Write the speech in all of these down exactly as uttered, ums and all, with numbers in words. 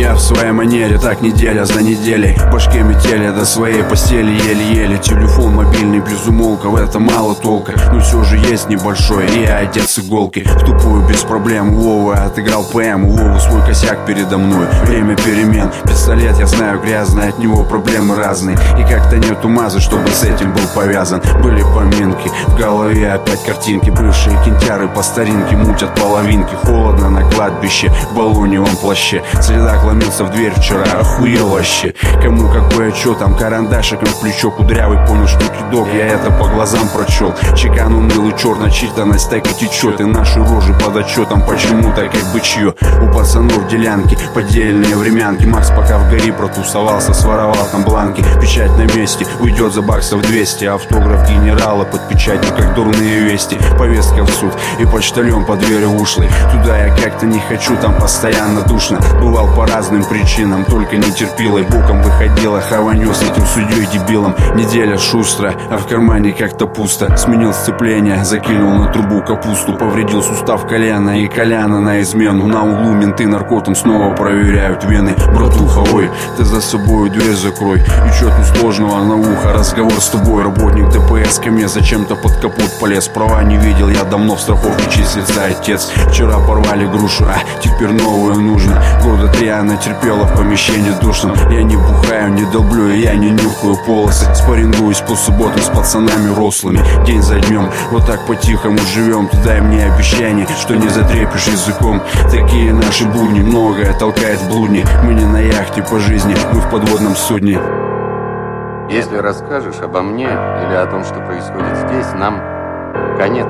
Я в своей манере, так неделя за неделей. В башке метели до своей постели еле-еле. Телефон мобильный без умолка, в этом мало толка. Но все же есть небольшой, и я отец иголки. В тупую без проблем, Вова отыграл ПМ. У Вовы свой косяк передо мной, время перемен. Пистолет, я знаю, грязный, от него проблемы разные. И как-то нету мазы, чтобы с этим был повязан. Были поминки, в голове опять картинки. Бывшие кентяры по старинке мутят половинки. Холодно на кладбище, в баллоневом плаще. Следак ломился в дверь вчера, охуел вообще. Кому какой отчет, там карандашиком в плечо. Кудрявый понял, что кидок, я это по глазам прочел. Чекан унылый, черт, начитанность так и течет. И наши рожи под отчетом почему-то как бычье. У пацанов делянки, поддельные времянки. Макс пока в гори протусовался, своровал там бланки. Печать на месте, уйдет за баксов двести. Автограф генерала под печатью, как дурные вести. Повестка в суд и почтальон под дверью ушлый. Туда я как-то не хочу, там постоянно душно. Бывал по разным причинам, только не терпила. И боком выходила хаванью с этим судьей дебилом. Неделя шустрая, а в кармане как-то пусто. Сменил сцепление, закинул на трубу капусту. Повредил сустав колена и коляна на измену. На углу менты наркотом снова проверяют вены. Братуха, ой, ты за собой дверь закрой. И чё тут сложного на ухо, разговор с тобой. Работник ДПС ко мне зачем-то под капот полез. Права не видел, я давно в страховке числится отец. Вчера порвали грушу, а теперь новую нужно. Года три она терпела в помещении душном. Я не бухаю, не долблю, и я не нюхаю полосы. Спаррингуюсь по субботам с пацанами рослыми. День за днем, вот так по-тихому живем. Ты дай мне обещание, что не затрепишь языком. Такие наши будни, многое толкает в блудни. Мы не на яхте по жизни, мы в подводном судне. Если расскажешь обо мне или о том, что происходит здесь, нам конец.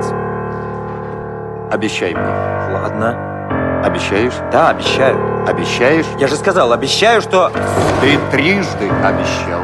Обещай мне. Ладно. Обещаешь? Да, обещаю. Обещаешь? Я же сказал, обещаю, что... Ты трижды обещал.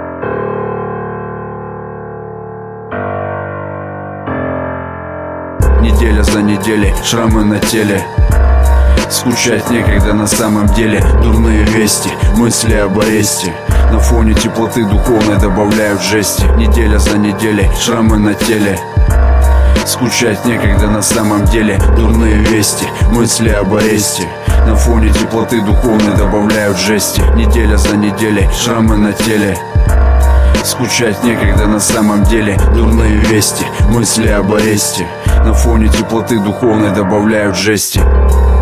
Неделя за неделей, шрамы на теле. Скучать некогда на самом деле. Дурные вести, мысли об аресте. На фоне теплоты духовной добавляют жести. Неделя за неделей, шрамы на теле. Скучать некогда на самом деле. Дурные вести, мысли об аресте. На фоне теплоты духовной добавляют жести. Неделя за неделей, шрамы на теле. Скучать некогда на самом деле. Дурные вести, мысли об аресте. На фоне теплоты духовной добавляют жести.